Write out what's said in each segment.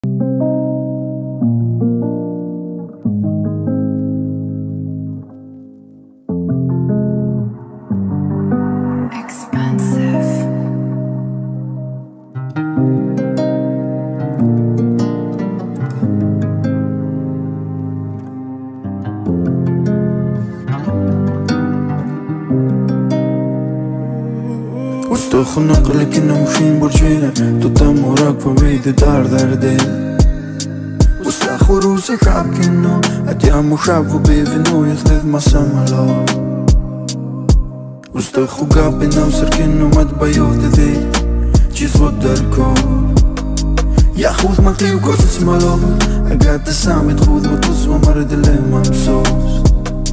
خونه قلی که نموشیم برچینه تو تم وراك فميد دار دل وساخ وروسي خابكينو اتيام وشاب وبيفنو يخدد ما سملو وستخو قابنا وسركنو ما تبيوت ذي جيز ودركو ياخوذ مقلي وقوس اسمالو اقاد تسامي تخوذ وتسوى مرد اللي ممسوس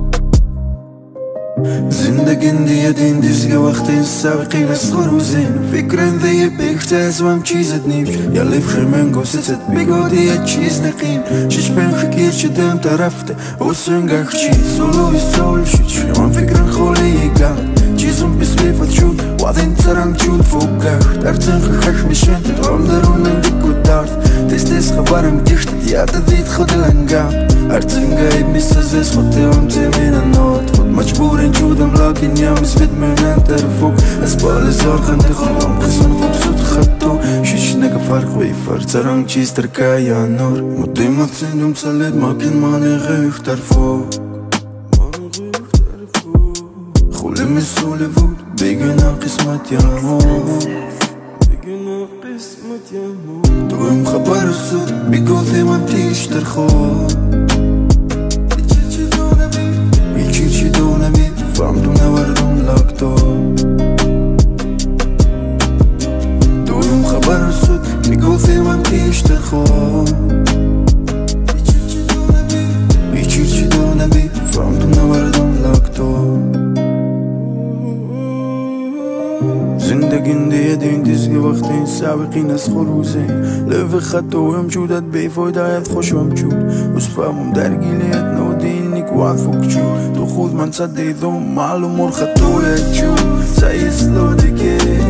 زندگin diye din dizge وقتی سابقی نسخور و زین فکرن دیه بکتاز وام چیزت نیمش یا لیفشر من گوستت بگو دیه چیز نقیم شش بین خکیر چه دم طرفته و سنگخ چیز سولوی سول شد من فکرن خولی گل چیزم بسویفت شد وادین ترنگ جود فوقخ در تنخ خش میشن درام درونن دیگو دارد تست خبرم گشت دیاد دید خود لنگم ارتنگای میسازش خود هم تیمین نوت خود مجبورین جودم لكن يا مسفد من انت رفوق اسبال زار خند خلوم قسم مبسوط خطو شيش نقا فرق ويفر ترانج چيز تركايا نور مديمة سندوم تسلد ماكن ماني غيخ ترفوق خولي مسولي فوت بيقنا قسمت يا مور دوم خبر الصوت بيقول ذي ما بتيش ترخوق يجي دون بي فهمتم نوردم لاكتو دوم خبر الصوت بيقول ذي ما بتيش ترخوق يجي دون بي فهمتم نوردم لاكتو زندگin diye din dizgi وقتی سابقین از خروزین لو خطو هم جودت بیفایدایت خوشم جود اسفامم درگیلیت نو دینیک وعفوک جود تو خود من صدیدم معلوم خطویت جود سایس لو دیگه